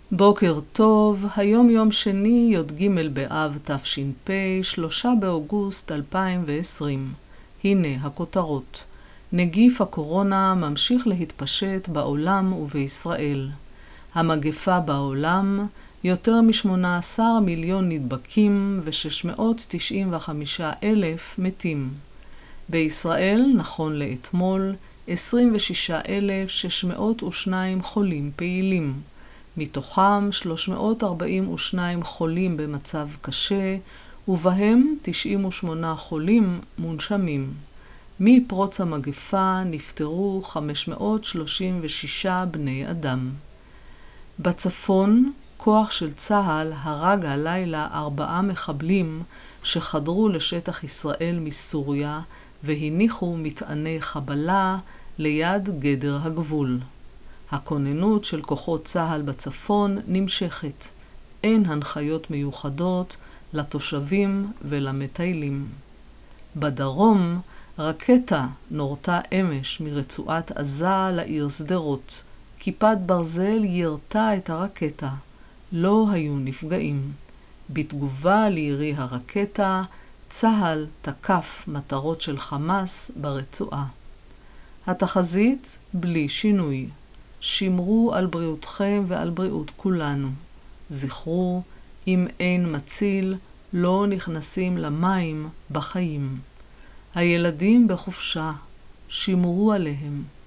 בוקר טוב, היום יום שני, י"ג באב תש"פ, 3 באוגוסט 2020. הנה הכותרות. נגיף הקורונה ממשיך להתפשט בעולם ובישראל. המגפה בעולם, יותר מ-18 מיליון נדבקים ו-695,000 מתים. בישראל, נכון לאתמול, 26,602 חולים פעילים. מתוכם 342 חולים במצב קשה, ובהם 98 חולים מונשמים. מפרוץ המגפה נפטרו 536 בני אדם. בצפון, כוח של צה"ל הרג הלילה 4 מחבלים שחדרו לשטח ישראל מסוריה והניחו מטעני חבלה ליד גדר הגבול. הכוננות של כוחות צה"ל בצפון נמשכת. אין הנחיות מיוחדות לתושבים ולמטיילים. בדרום, רקטה נורתה אמש מרצועת עזה לעיר שדרות. כיפת ברזל ירתה את הרקטה. לא היו נפגעים. בתגובה לירי הרקטה, צה"ל תקף מטרות של חמאס ברצועה. התחזית בלי שינוי. שמרו על בריאותכם ועל בריאות כולנו. זכרו, אם אין מציל, לא נכנסים למים בחיים. הילדים בחופשה, שמרו עליהם.